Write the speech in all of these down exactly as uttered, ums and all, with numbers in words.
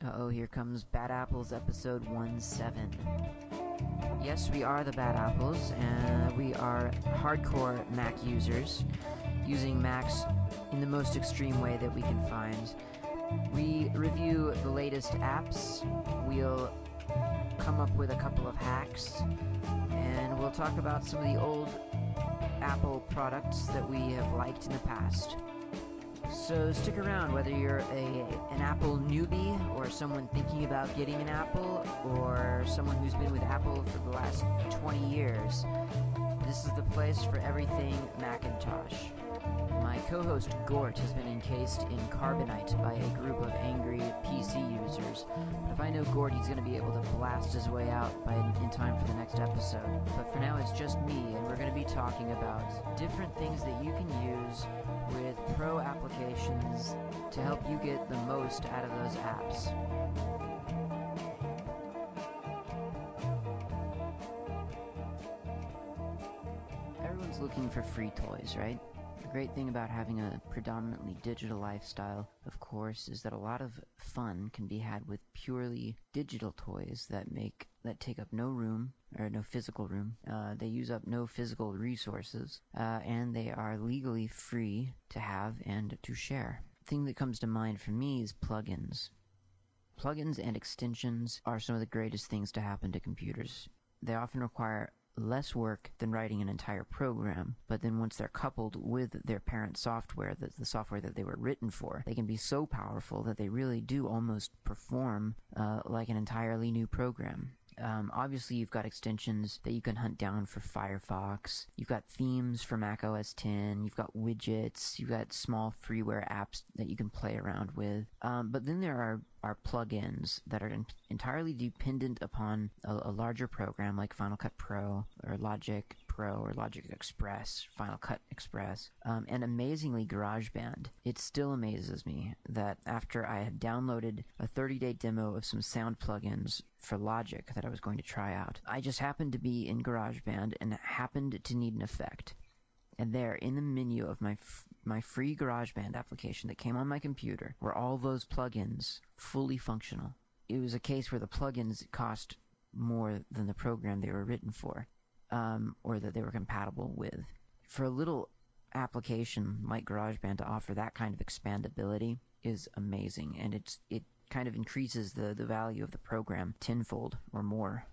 Uh-oh, here comes Bad Apples episode one seven. Yes, we are the Bad Apples, and we are hardcore Mac users, using Macs in the most extreme way that we can find. We review the latest apps, we'll come up with a couple of hacks, and we'll talk about some of the old Apple products that we have liked in the past. So stick around, whether you're a an Apple newbie or someone thinking about getting an Apple or someone who's been with Apple for the last twenty years. This is the place for everything Macintosh. My co-host Gort has been encased in carbonite by a group of angry P C users. But if I know Gort, he's going to be able to blast his way out by in time for the next episode. But for now, it's just me, and we're going to be talking about different things that you can use with pro applications to help you get the most out of those apps. Everyone's looking for free toys, right? The great thing about having a predominantly digital lifestyle, of course, is that a lot of fun can be had with purely digital toys that make that take up no room, or no physical room. Uh, they use up no physical resources, uh, and they are legally free to have and to share. The thing that comes to mind for me is plugins. Plugins and extensions are some of the greatest things to happen to computers. They often require less work than writing an entire program, but then once they're coupled with their parent software, the, the software that they were written for, they can be so powerful that they really do almost perform uh, like an entirely new program. Um, obviously, you've got extensions that you can hunt down for Firefox. You've got themes for Mac O S ten. You've got widgets. You've got small freeware apps that you can play around with. Um, but then there are, are plugins that are in, entirely dependent upon a, a larger program like Final Cut Pro or Logic Pro or Logic Express, Final Cut Express, um, and amazingly GarageBand. It still amazes me that after I had downloaded a thirty-day demo of some sound plugins for Logic that I was going to try out, I just happened to be in GarageBand and happened to need an effect. And there, in the menu of my f- my free GarageBand application that came on my computer, were all those plugins fully functional. It was a case where the plugins cost more than the program they were written for, um, or that they were compatible with. For a little application like GarageBand to offer that kind of expandability is amazing, and it's it kind of increases the, the value of the program tenfold or more.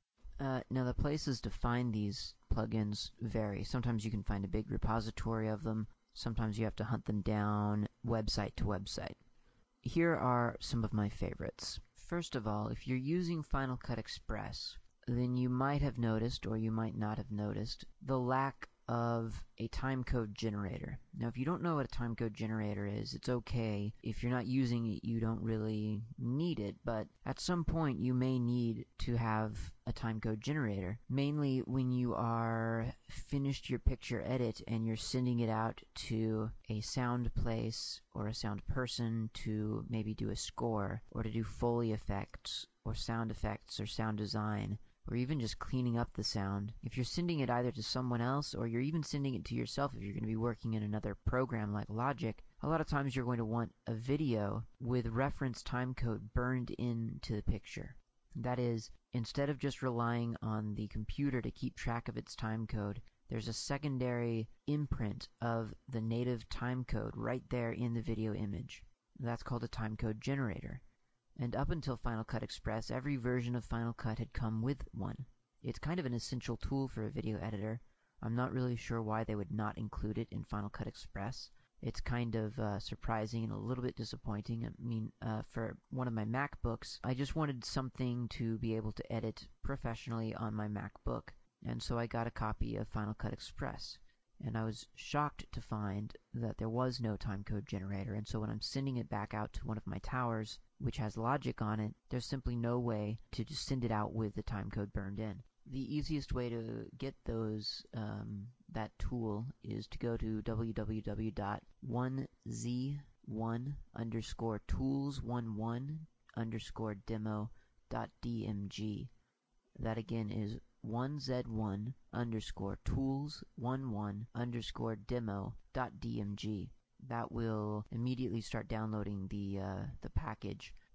Uh, now, the places to find these plugins vary. Sometimes you can find a big repository of them. Sometimes you have to hunt them down website to website. Here are some of my favorites. First of all, if you're using Final Cut Express, then you might have noticed, or you might not have noticed, the lack of a timecode generator. Now, if you don't know what a timecode generator is, it's okay. If you're not using it, you don't really need it, but at some point you may need to have a timecode generator, mainly when you are finished your picture edit and you're sending it out to a sound place or a sound person to maybe do a score or to do Foley effects or sound effects or sound design, or even just cleaning up the sound. If you're sending it either to someone else or you're even sending it to yourself if you're going to be working in another program like Logic, a lot of times you're going to want a video with reference timecode burned into the picture. That is, instead of just relying on the computer to keep track of its timecode, there's a secondary imprint of the native timecode right there in the video image. That's called a timecode generator. And up until Final Cut Express, every version of Final Cut had come with one. It's kind of an essential tool for a video editor. I'm not really sure why they would not include it in Final Cut Express. It's kind of uh, surprising and a little bit disappointing. I mean, uh, for one of my MacBooks, I just wanted something to be able to edit professionally on my MacBook. And so I got a copy of Final Cut Express. And I was shocked to find that there was no timecode generator. And so when I'm sending it back out to one of my towers, which has Logic on it, there's simply no way to just send it out with the timecode burned in. The easiest way to get those um, that tool is to go to w w w dot one z one underscore tools eleven underscore demo dot d m g. That again is one z one underscore tools eleven underscore demo dot d m g. That will immediately start downloading the uh, the package,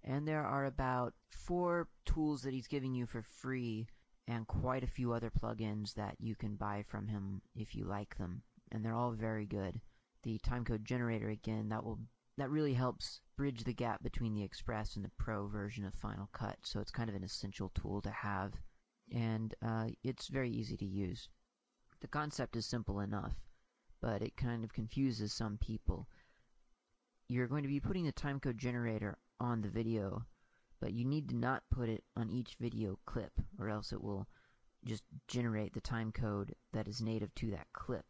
And there are about four tools that he's giving you for free, and quite a few other plugins that you can buy from him if you like them. And they're all very good. The timecode generator, again, that will that really helps bridge the gap between the Express and the Pro version of Final Cut. So it's kind of an essential tool to have. And uh, it's very easy to use. The concept is simple enough, but it kind of confuses some people. You're going to be putting the timecode generator on the video, but you need to not put it on each video clip, or else it will just generate the timecode that is native to that clip,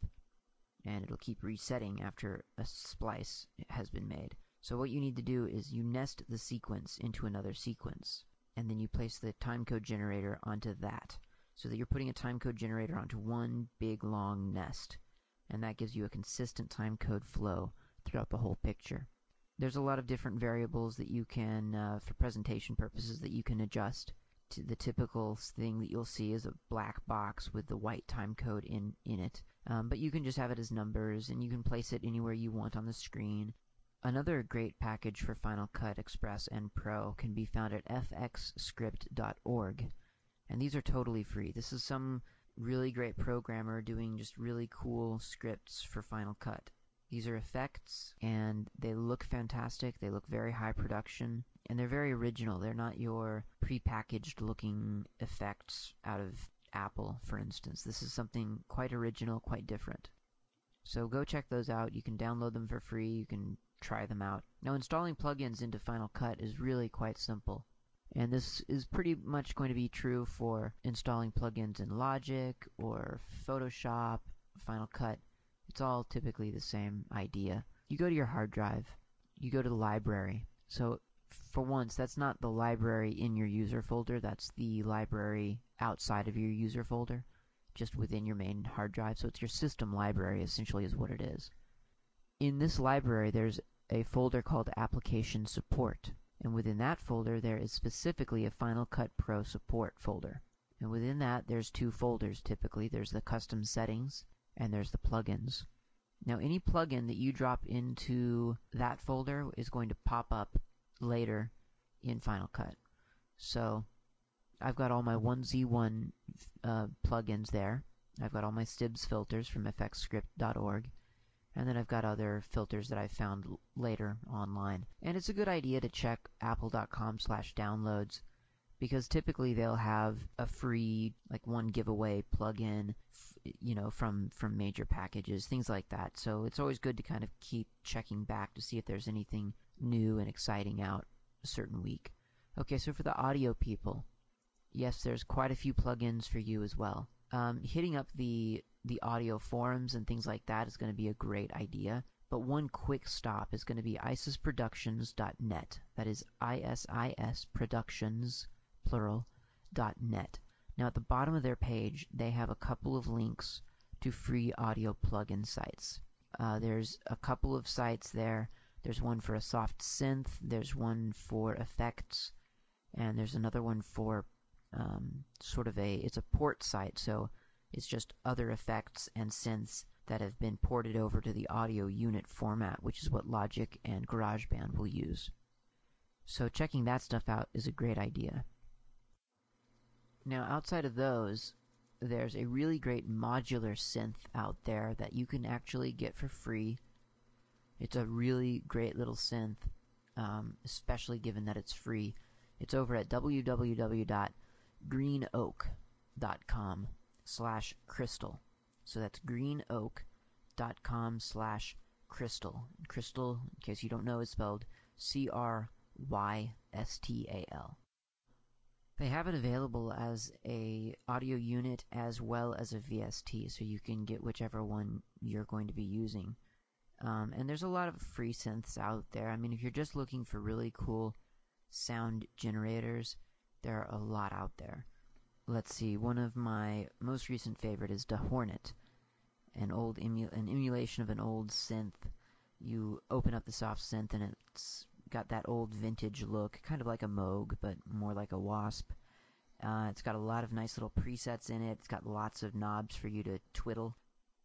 and it'll keep resetting after a splice has been made. So what you need to do is you nest the sequence into another sequence, and then you place the timecode generator onto that, so that you're putting a timecode generator onto one big long nest, and that gives you a consistent timecode flow throughout the whole picture. There's a lot of different variables that you can, uh, for presentation purposes, that you can adjust. To the typical thing that you'll see is a black box with the white timecode in, in it. Um, but you can just have it as numbers, and you can place it anywhere you want on the screen. Another great package for Final Cut Express and Pro can be found at f x script dot org. And these are totally free. This is some really great programmer doing just really cool scripts for Final Cut. These are effects, and they look fantastic. They look very high production, and they're very original. They're not your prepackaged looking effects out of Apple, for instance. This is something quite original, quite different. So go check those out. You can download them for free. You can try them out. Now, installing plugins into Final Cut is really quite simple. And this is pretty much going to be true for installing plugins in Logic or Photoshop, Final Cut. It's all typically the same idea. You go to your hard drive. You go to the library. So for once, that's not the library in your user folder. That's the library outside of your user folder, just within your main hard drive. So it's your system library, essentially, is what it is. In this library, there's a folder called Application Support. And within that folder, there is specifically a Final Cut Pro Support folder. And within that, there's two folders typically. There's the Custom Settings, and there's the Plugins. Now, any plugin that you drop into that folder is going to pop up later in Final Cut. So I've got all my one Z one uh, plugins there. I've got all my Stibs filters from f x script dot org. And then I've got other filters that I found l- later online. And it's a good idea to check apple dot com slash downloads, because typically they'll have a free, like, one giveaway plugin, you know, from, from major packages, things like that. So it's always good to kind of keep checking back to see if there's anything new and exciting out a certain week. Okay, so for the audio people, yes, there's quite a few plugins for you as well. Um, hitting up the the audio forums and things like that is going to be a great idea. But one quick stop is going to be isis productions dot net. That is I S I S Productions, plural, dot net. Now at the bottom of their page, they have a couple of links to free audio plugin sites. Uh, there's a couple of sites there. There's one for a soft synth. There's one for effects. And there's another one for um, sort of a, it's a port site, so it's just other effects and synths that have been ported over to the audio unit format, which is what Logic and GarageBand will use. So checking that stuff out is a great idea. Now, outside of those, there's a really great modular synth out there that you can actually get for free. It's a really great little synth, um, especially given that it's free. It's over at w w w dot green oak dot com slash crystal. So that's green oak dot com slash crystal. Crystal, in case you don't know, is spelled C R Y S T A L. They have it available as a audio unit as well as a V S T, so you can get whichever one you're going to be using. Um, and there's a lot of free synths out there. I mean, if you're just looking for really cool sound generators, there are a lot out there. Let's see, one of my most recent favorite is Da Hornet, an old emu- an emulation of an old synth. You open up the soft synth and it's got that old vintage look, kind of like a Moog, but more like a Wasp. Uh, it's got a lot of nice little presets in it. It's got lots of knobs for you to twiddle.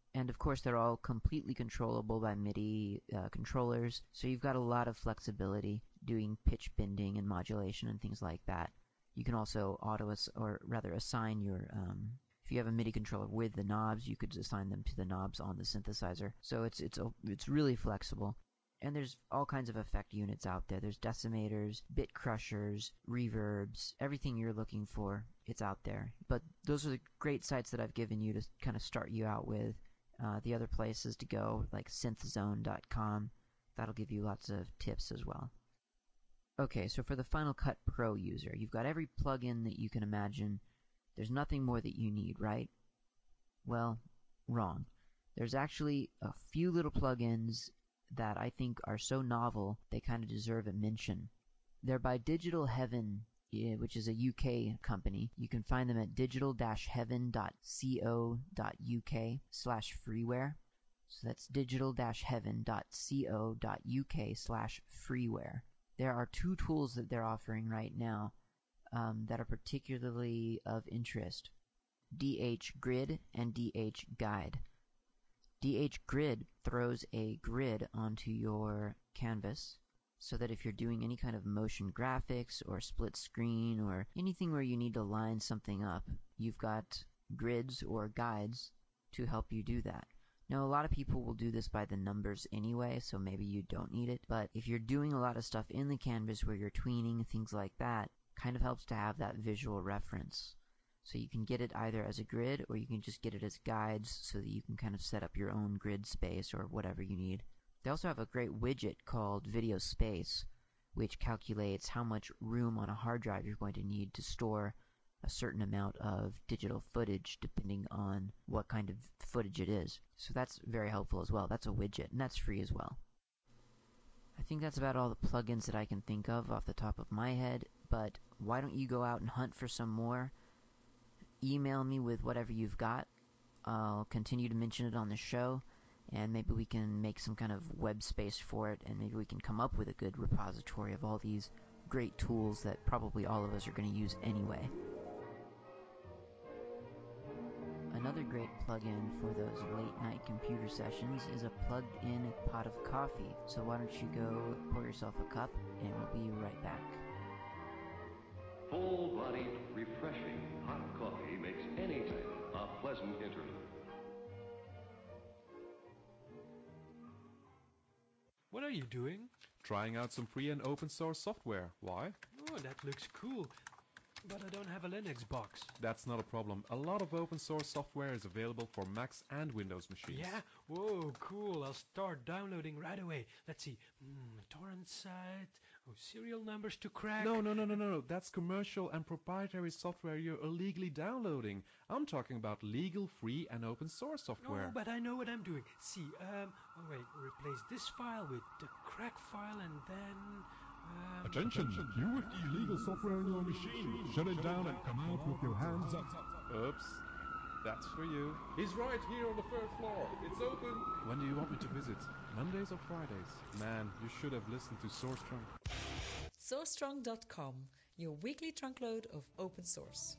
And of course, they're all completely controllable by MIDI uh, controllers, so you've got a lot of flexibility doing pitch bending and modulation and things like that. You can also auto or rather assign your um, if you have a MIDI controller with the knobs, you could assign them to the knobs on the synthesizer. So it's it's it's really flexible. And there's all kinds of effect units out there. There's decimators, bit crushers, reverbs, everything you're looking for, it's out there. But those are the great sites that I've given you to kind of start you out with. Uh, the other places to go, like synth zone dot com, that'll give you lots of tips as well. Okay, so for the Final Cut Pro user, you've got every plugin that you can imagine. There's nothing more that you need, right? Well, wrong. There's actually a few little plugins that I think are so novel they kind of deserve a mention. They're by Digital Heaven, which is a U K company. You can find them at digital dash heaven dot co dot uk slash freeware. So that's digital dash heaven dot co dot uk slash freeware. There are two tools that they're offering right now um, that are particularly of interest. D H Grid and D H Guide. D H Grid throws a grid onto your canvas so that if you're doing any kind of motion graphics or split screen or anything where you need to line something up, you've got grids or guides to help you do that. Now, a lot of people will do this by the numbers anyway, so maybe you don't need it. But if you're doing a lot of stuff in the canvas where you're tweening, things like that, kind of helps to have that visual reference. So you can get it either as a grid or you can just get it as guides so that you can kind of set up your own grid space or whatever you need. They also have a great widget called Video Space, which calculates how much room on a hard drive you're going to need to store a certain amount of digital footage depending on what kind of footage it is. So that's very helpful as well. That's a widget, and that's free as well. I think that's about all the plugins that I can think of off the top of my head, but why don't you go out and hunt for some more? Email me with whatever you've got. I'll continue to mention it on the show, and maybe we can make some kind of web space for it, and maybe we can come up with a good repository of all these great tools that probably all of us are going to use anyway. Another great plugin for those late-night computer sessions is a plugged-in pot of coffee. So why don't you go pour yourself a cup, and we'll be right back. Full-bodied, refreshing hot coffee makes any time a pleasant interlude. What are you doing? Trying out some free and open source software. Why? Oh, that looks cool. But I don't have a Linux box. That's not a problem. A lot of open source software is available for Macs and Windows machines. Yeah? Whoa, cool. I'll start downloading right away. Let's see. Hmm, torrent site. Oh, serial numbers to crack. No, no, no, no, no. That's commercial and proprietary software you're illegally downloading. I'm talking about legal, free, and open source software. Oh, but I know what I'm doing. See, um, oh wait, replace this file with the crack file and then... Um, Attention! You with the illegal software in your machine. Shut it down and come out with your hands up. Oops. That's for you. He's right here on the third floor. It's open. When do you want me to visit? Mondays or Fridays? Man, you should have listened to SourceTrunk. SourceTrunk dot com, your weekly trunk load of open source.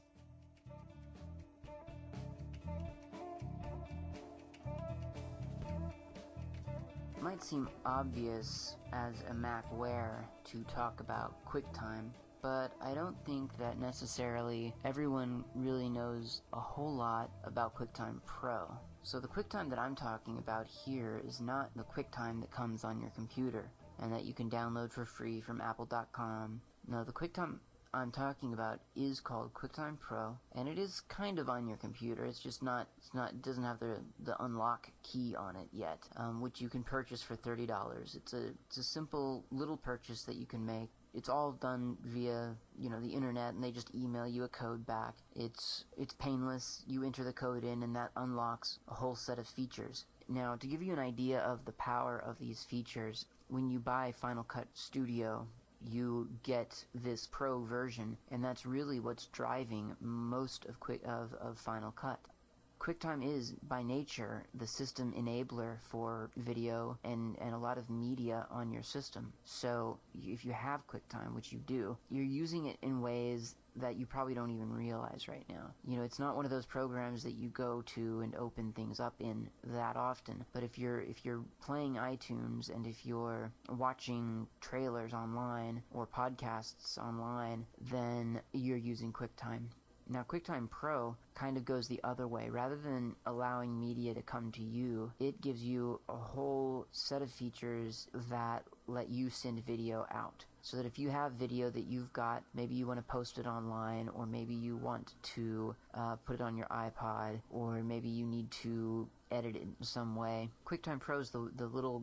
It might seem obvious as a Macware to talk about QuickTime, but I don't think that necessarily everyone really knows a whole lot about QuickTime Pro. So the QuickTime that I'm talking about here is not the QuickTime that comes on your computer and that you can download for free from apple dot com. No, the QuickTime I'm talking about is called QuickTime Pro, and it is kind of on your computer. It's just not, it's not, it doesn't have the the unlock key on it yet, um, which you can purchase for thirty dollars. It's a it's a simple little purchase that you can make. It's all done via, you know, the internet, and they just email you a code back. It's it's painless. You enter the code in, and that unlocks a whole set of features. Now, to give you an idea of the power of these features, when you buy Final Cut Studio, you get this Pro version, and that's really what's driving most of quick of, of Final Cut. QuickTime is, by nature, the system enabler for video and, and a lot of media on your system. So if you have QuickTime, which you do, you're using it in ways that you probably don't even realize right now. You know, it's not one of those programs that you go to and open things up in that often. But if you're if you're playing iTunes and if you're watching trailers online or podcasts online, then you're using QuickTime. Now, QuickTime Pro kind of goes the other way. Rather than allowing media to come to you, it gives you a whole set of features that let you send video out. So that if you have video that you've got, maybe you want to post it online, or maybe you want to uh, put it on your iPod, or maybe you need to edit it in some way, QuickTime Pro is the, the little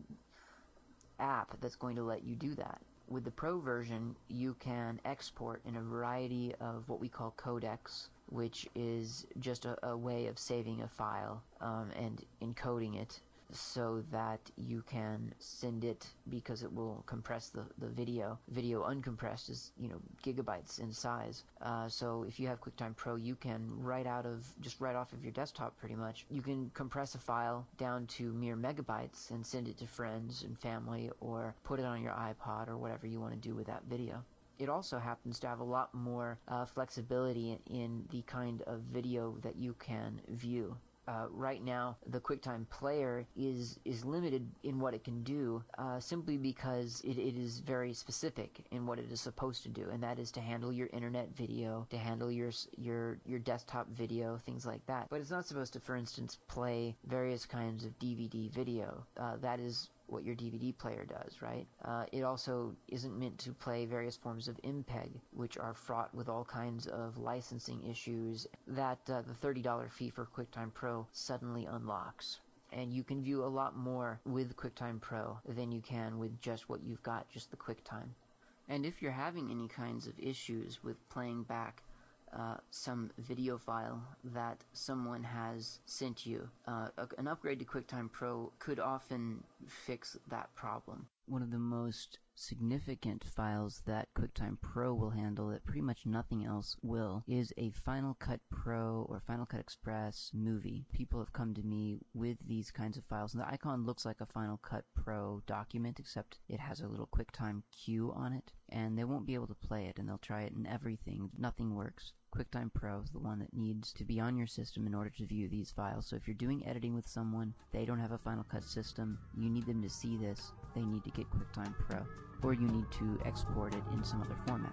app that's going to let you do that. With the Pro version, you can export in a variety of what we call codecs, which is just a, a way of saving a file um, and encoding it so that you can send it, because it will compress the, the video. Video uncompressed is, you know, gigabytes in size. Uh, so if you have QuickTime Pro, you can right out of, just right off of your desktop pretty much, you can compress a file down to mere megabytes and send it to friends and family, or put it on your iPod, or whatever you want to do with that video. It also happens to have a lot more uh, flexibility in the kind of video that you can view. Uh, right now, the QuickTime Player is is limited in what it can do, uh, simply because it, it is very specific in what it is supposed to do, and that is to handle your internet video, to handle your your your desktop video, things like that. But it's not supposed to, for instance, play various kinds of D V D video. Uh, that is what your D V D player does, right? Uh, it also isn't meant to play various forms of M P E G, which are fraught with all kinds of licensing issues that uh, the thirty dollars fee for QuickTime Pro suddenly unlocks. And you can view a lot more with QuickTime Pro than you can with just what you've got, just the QuickTime. And if you're having any kinds of issues with playing back Uh, some video file that someone has sent you, uh, an upgrade to QuickTime Pro could often fix that problem. One of the most significant files that QuickTime Pro will handle that pretty much nothing else will is a Final Cut Pro or Final Cut Express movie. People have come to me with these kinds of files, and the icon looks like a Final Cut Pro document, except it has a little QuickTime queue on it, and they won't be able to play it, and they'll try it in everything. Nothing works. QuickTime Pro is the one that needs to be on your system in order to view these files. So if you're doing editing with someone, they don't have a Final Cut system, you need them to see this, they need to get QuickTime Pro. Or you need to export it in some other format.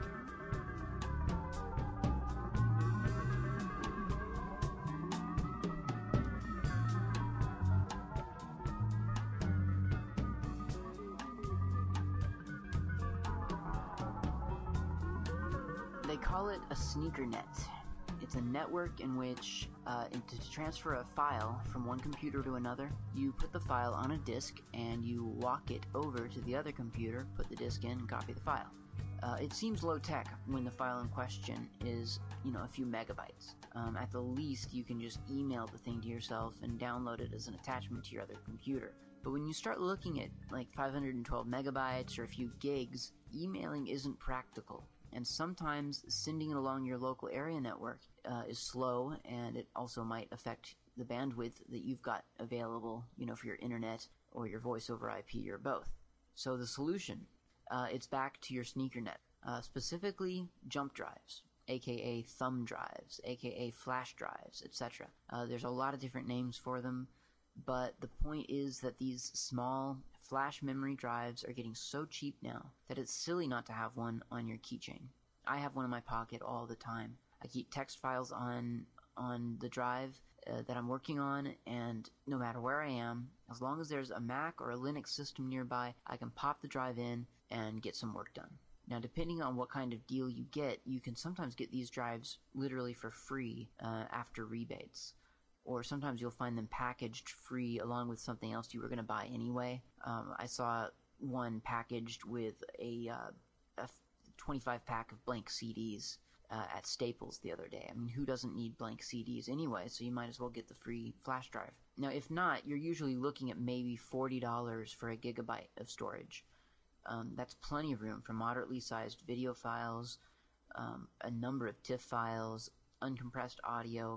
They call it a sneaker net. It's a network in which, uh, to transfer a file from one computer to another, you put the file on a disk and you walk it over to the other computer, put the disk in, and copy the file. Uh, it seems low-tech when the file in question is, you know, a few megabytes. Um, at the least, you can just email the thing to yourself and download it as an attachment to your other computer. But when you start looking at like five hundred twelve megabytes or a few gigs, emailing isn't practical. And sometimes sending it along your local area network uh, is slow, and it also might affect the bandwidth that you've got available, you know, for your internet or your voice over I P or both. So the solution, uh, it's back to your sneakernet, uh, specifically jump drives, aka thumb drives, aka flash drives, et cetera. Uh, there's a lot of different names for them, but the point is that these small flash memory drives are getting so cheap now that it's silly not to have one on your keychain. I have one in my pocket all the time. I keep text files on on the drive uh, that I'm working on, and no matter where I am, as long as there's a Mac or a Linux system nearby, I can pop the drive in and get some work done. Now, depending on what kind of deal you get, you can sometimes get these drives literally for free uh, after rebates. Or sometimes you'll find them packaged free along with something else you were going to buy anyway. Um, I saw one packaged with a, uh, a twenty-five pack of blank C Ds uh, at Staples the other day. I mean, who doesn't need blank C Ds anyway, so you might as well get the free flash drive. Now, if not, you're usually looking at maybe forty dollars for a gigabyte of storage. Um, that's plenty of room for moderately sized video files, um, a number of TIFF files, uncompressed audio,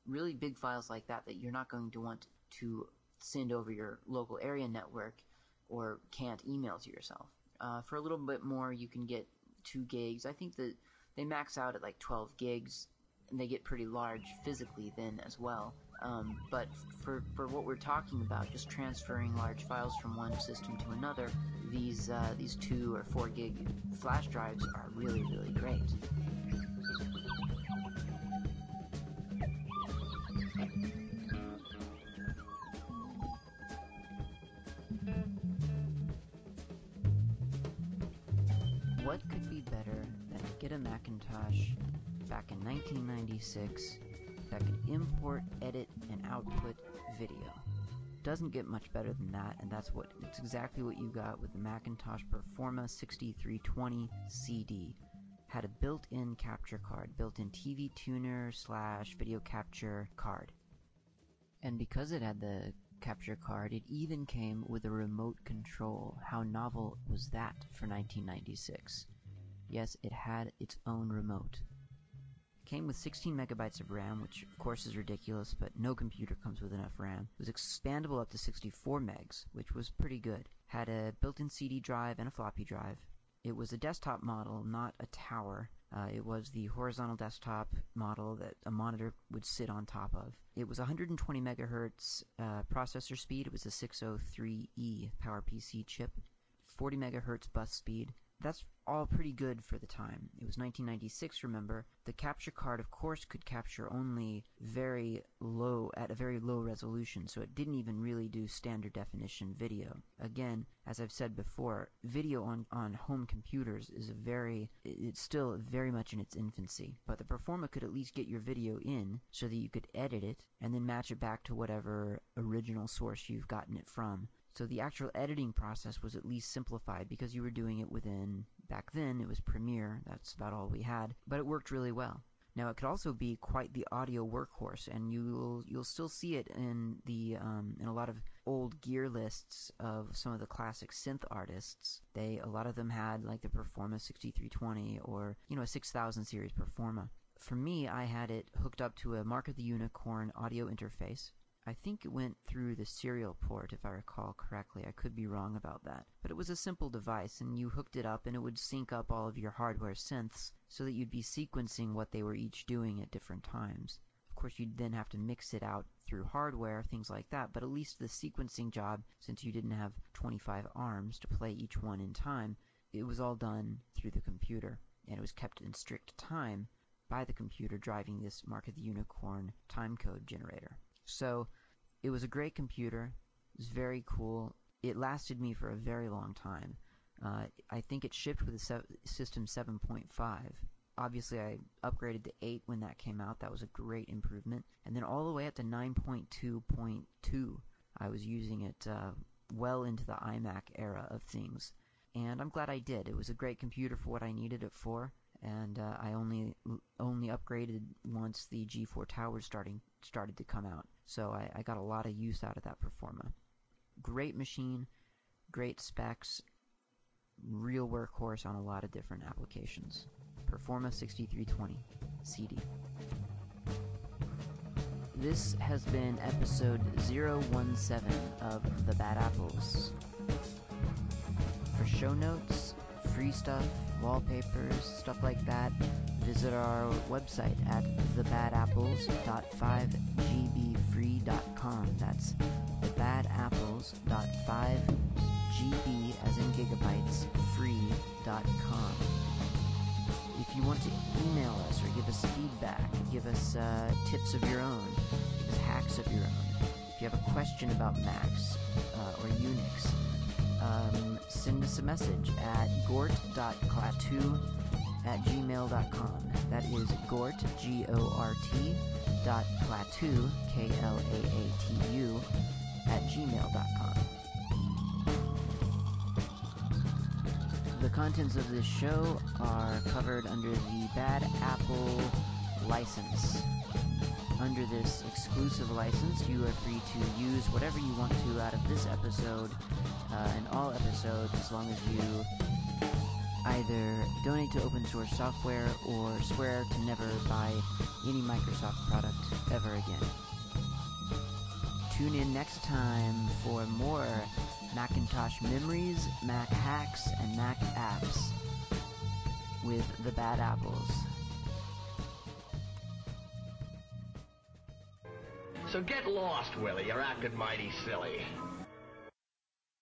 really big files like that that you're not going to want to send over your local area network or can't email to yourself. Uh, for a little bit more, you can get two gigs. I think that they max out at like twelve gigs, and they get pretty large physically then as well. Um, but for, for what we're talking about, just transferring large files from one system to another, these uh, these two or four gig flash drives are really, really great. What could be better than to get a Macintosh back in nineteen ninety-six that could import, edit, and output video? Doesn't get much better than that, and that's what it's exactly what you got with the Macintosh Performa sixty-three twenty C D. Had a built-in capture card, built-in T V tuner slash video capture card. And because it had the capture card, it even came with a remote control. How novel was that for nineteen ninety-six? Yes, it had its own remote. Came with sixteen megabytes of RAM, which of course is ridiculous, but no computer comes with enough RAM. It was expandable up to sixty-four megs, which was pretty good. Had a built-in C D drive and a floppy drive. It was a desktop model, not a tower. Uh, it was the horizontal desktop model that a monitor would sit on top of. It was one hundred twenty megahertz uh, processor speed. It was a six oh three E PowerPC chip. forty megahertz bus speed. That's all pretty good for the time. It was nineteen ninety-six, remember. The capture card, of course, could capture only very low, at a very low resolution, so it didn't even really do standard definition video. Again, as I've said before, video on, on home computers is a very, it's still very much in its infancy. But the Performa could at least get your video in so that you could edit it and then match it back to whatever original source you've gotten it from. So the actual editing process was at least simplified because you were doing it within, back then it was Premiere, that's about all we had, but it worked really well. Now it could also be quite the audio workhorse, and you'll you'll still see it in the um, in a lot of old gear lists of some of the classic synth artists. They a lot of them had like the Performa sixty-three twenty or you know a six thousand series Performa. For me, I had it hooked up to a Mark of the Unicorn audio interface. I think it went through the serial port, if I recall correctly. I could be wrong about that. But it was a simple device, and you hooked it up, and it would sync up all of your hardware synths so that you'd be sequencing what they were each doing at different times. Of course, you'd then have to mix it out through hardware, things like that, but at least the sequencing job, since you didn't have twenty-five arms to play each one in time, it was all done through the computer, and it was kept in strict time by the computer driving this Mark of the Unicorn timecode generator. So it was a great computer. It was very cool. It lasted me for a very long time. Uh, I think it shipped with a se- System seven point five. Obviously, I upgraded to eight when that came out. That was a great improvement. And then all the way up to nine point two point two, I was using it uh, well into the iMac era of things. And I'm glad I did. It was a great computer for what I needed it for. And uh, I only only upgraded once the G four Towers starting started to come out. So I, I got a lot of use out of that Performa. Great machine, great specs, real workhorse on a lot of different applications. Performa sixty-three twenty C D. This has been episode zero one seven of The Bad Apples. For show notes, free stuff, wallpapers, stuff like that, visit our website at the bad apples dot five g b free dot com. That's the bad apples dot five g b as in gigabytes free dot com. If you want to email us or give us feedback, give us uh, tips of your own, give us hacks of your own. If you have a question about Macs uh, or Unix, Um, send us a message at gort dot klaatu at gmail dot com. That is gort, G O R T, dot klaatu, K L A A T U, at gmail dot com. The contents of this show are covered under the Bad Apple license. Under this exclusive license, you are free to use whatever you want to out of this episode uh, and all episodes, as long as you Either donate to open source software or swear to never buy any Microsoft product ever again. Tune in next time for more Macintosh memories, Mac hacks, and Mac apps with the Bad Apples. So get lost, Willie. You're acting mighty silly.